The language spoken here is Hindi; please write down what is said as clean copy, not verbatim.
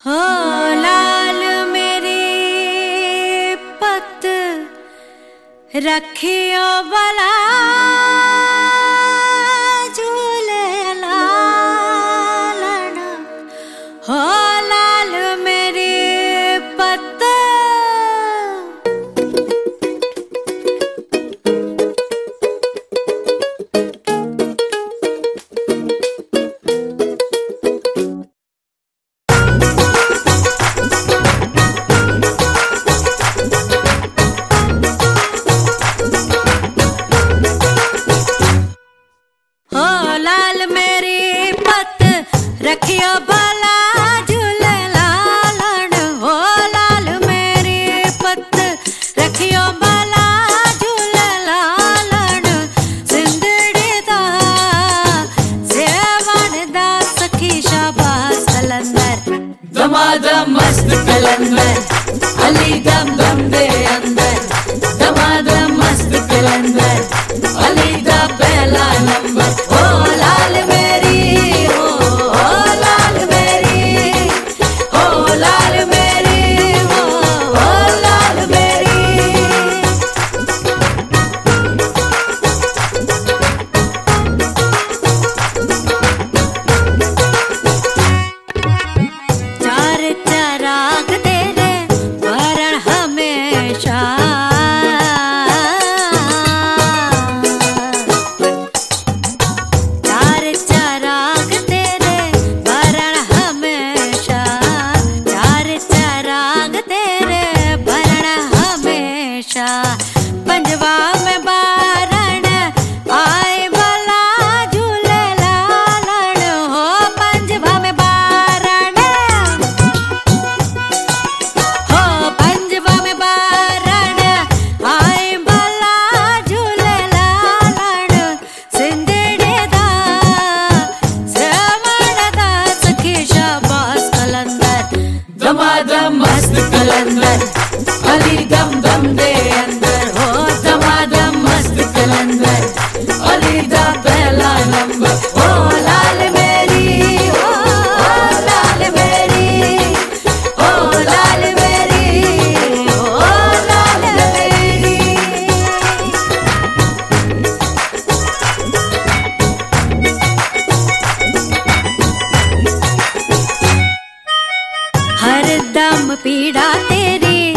हो लाल मेरी पत रखियो भला झूले लालन। हो लाल मेरी पत रखियो भला झूले लालन। हो लाल मेरी पत रखियो भला झूले लालन। जिंदड़ी दा सेवन दा सखी शाबाश कलंदर। दमादम मस्त कलंदर अली दम दम दे अंदर। दमादम मस्त कलंदर अली दा पहला नंबर। हो लाल मेरी पंजवा में बारण आए भला झूले लालन। हो पंजवा में बारण, हो पंजवा में बारण आए भला झूले लालन। सिंदड़ी दा सेवन दा सखी शाबाश कलंदर। दमादम मस्त कलंदर अली दम दम दे अंदर। हो दमादम मस्त कलंदर अली दा पहला नंबर। हो लाल मेरी, हो लाल मेरी, हो लाल मेरी, हो लाल मेरी। हर दम पीड़ा तेरी